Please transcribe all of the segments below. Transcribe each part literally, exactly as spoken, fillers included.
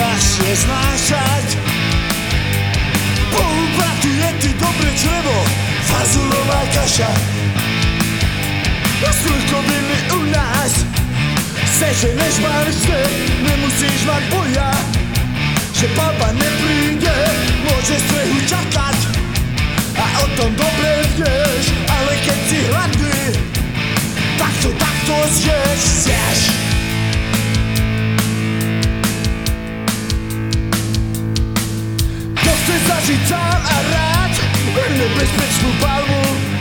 ľahšie znášať. Po úpratu je ti dobre črevo, fazulová kaša. Strukoviny u nás, seženeš marže, nemusíš mať boja, že baba nepríde, môže strehu čakať. A o tom dobre vieš, ale keď si hladný, takto, takto zješ, zješ. Kto chce zažiť sám a rád nebezpečnú palmu,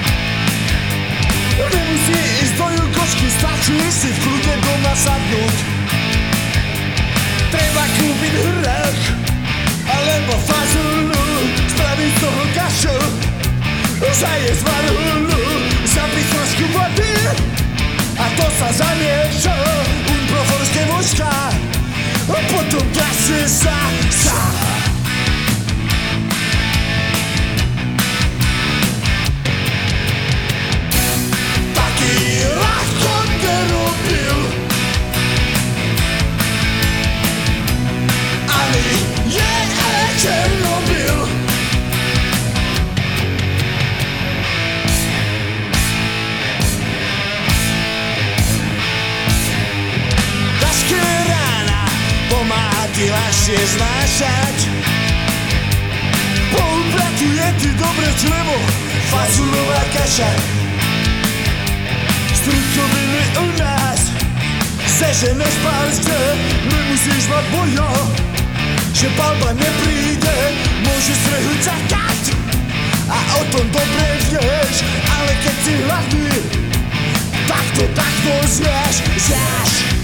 nemusí ísť do Jukošky, stačí si v kľude doma sadnúť. Treba kúpiť hrách, alebo fazulu, spraviť z toho kašu, zajesť marhulu, zapiť trošku vody, a to sa zamieša, un proforské vožka, a potom trasie sa, sa. Ty ľahšie znášať. Po úpratu je ti dobre črevo, fazulová kaša. Strukoviny u nás, seženeš párske, nemusíš mať bojo, že balba nepríde, môže strehu čakať. A o tom dobre vieš, ale keď si hladný, takto, takto zješ, zješ.